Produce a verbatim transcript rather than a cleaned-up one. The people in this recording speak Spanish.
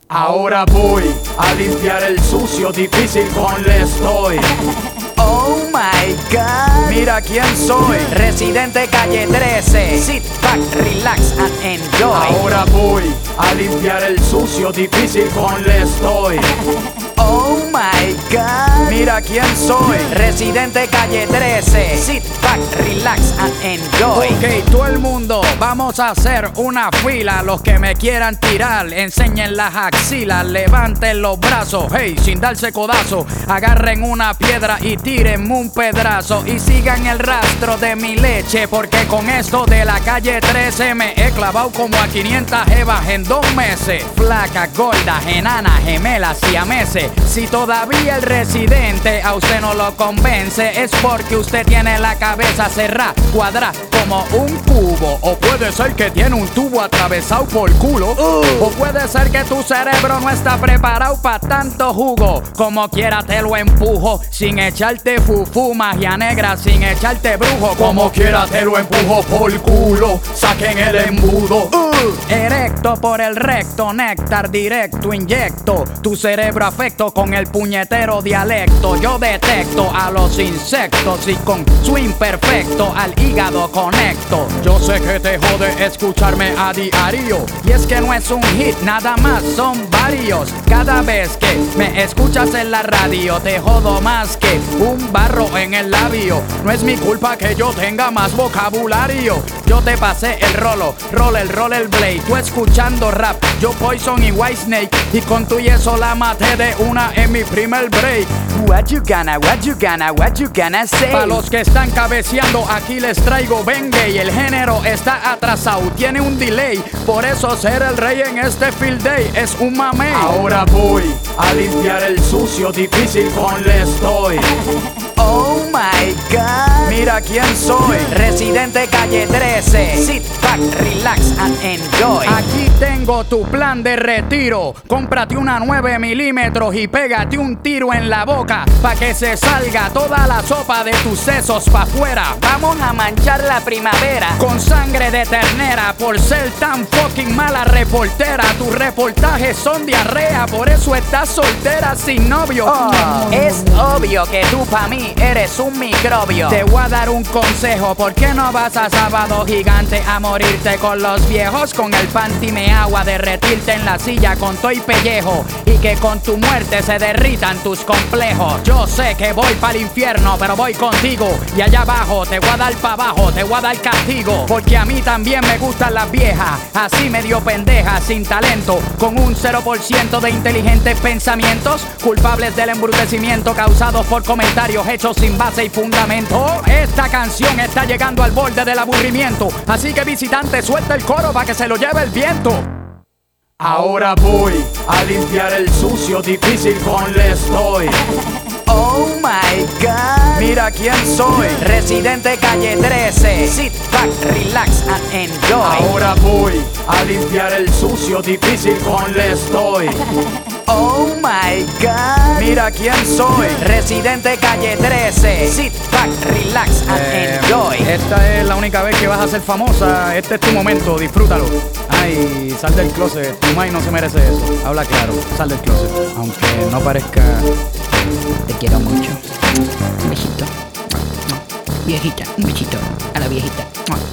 Ahora voy a limpiar el sucio, difícil con le estoy. Oh my God, Mira quién soy. Residente Calle trece. Sit back, relax and enjoy. Ahora voy a limpiar el sucio, difícil con le estoy. Oh my God, Mira quién soy. Residente Calle trece. Sit back, relax and enjoy. Ok, todo el mundo, vamos a hacer una fila. Los que me quieran tirar, enseñen las axilas, levanten los brazos, hey, sin darse codazo. Agarren una piedra y tírenme un pedazo y sigan el rastro de mi leche, porque con esto de la calle trece me he clavado como a quinientas jevas en dos meses. Flacas, gordas, enanas, gemelas y a meses. Si todavía el residente a usted no lo convence, es porque usted tiene la cabeza cerrada, cuadrada como un cubo. O puede ser que tiene un tubo atravesado por culo. uh. O puede ser que tu cerebro no está preparado para tanto jugo. Como quiera te lo empujo, sin echarte fufu, magia negra, sin echarte brujo. Como quiera te lo empujo por culo. Saquen el embudo. uh. Erecto por el recto, néctar directo inyecto tu cerebro afecto con el puñetero dialecto. Yo detecto a los insectos y con su imperfecto al hígado conecto. Yo sé que te jode escucharme a diario, y es que no es un hit, nada más son varios. Cada vez que me escuchas en la radio te jodo más que un barro en el labio. No es mi culpa que yo tenga más vocabulario. Yo te pasé el rolo, roll el roll el blade. Tú escuchando rap, yo Poison y Whitesnake, y con tu y eso la maté de una en mi primer break. What you gonna, what you gonna, what you gonna say? Pa' los que están cabeceando, aquí les traigo Bengay. El género está atrasado, tiene un delay. Por eso ser el rey en este field day es un mamey. Ahora voy a limpiar el sucio, difícil con le estoy. Oh my God, Mira quién soy. Residente Calle trece. Sit back, relax and enjoy. Aquí tengo tu plan de retiro. Cómprate una nueve milímetros y pégate un tiro en la boca pa' que se salga toda la sopa de tus sesos pa' afuera. Vamos a manchar la primavera Con sangre de ternera por ser tan fucking mala reportera. Tus reportajes son diarrea, por eso estás soltera sin novio. Oh, es obvio que tú pa' mí eres un microbio. Te voy a dar un consejo, ¿por qué no vas a Sábado Gigante a morirte con los viejos? Con el panty me agua, derretirte en la silla con todo y pellejo, y que con tu muerte se derritan tus complejos. Yo sé que voy para el infierno, pero voy contigo, y allá abajo te voy a dar pa' abajo, te voy a dar castigo, porque a mí también me gustan las viejas, así medio pendejas, sin talento, con un cero por ciento de inteligentes pensamientos, culpables del embrutecimiento causados por comentarios hechos sin base y fundamento. Esta canción está llegando al borde del aburrimiento, así que visitante, suelta el coro pa' que se lo lleve el viento. Ahora voy a limpiar el sucio, difícil con le estoy. Oh my God, Mira quién soy. Residente Calle trece. Sit back, relax and enjoy. Ahora voy a limpiar el sucio, difícil con le estoy. Oh my God, Mira quién soy. Residente Calle trece. Sit back, relax and Eh, enjoy. Esta es la única vez que vas a ser famosa. Este es tu momento, disfrútalo. Ay, sal del closet. Tu mai no se merece eso. Habla claro, sal del closet. Aunque no parezca. Te quiero mucho. Un besito. Viejita, un besito a la viejita.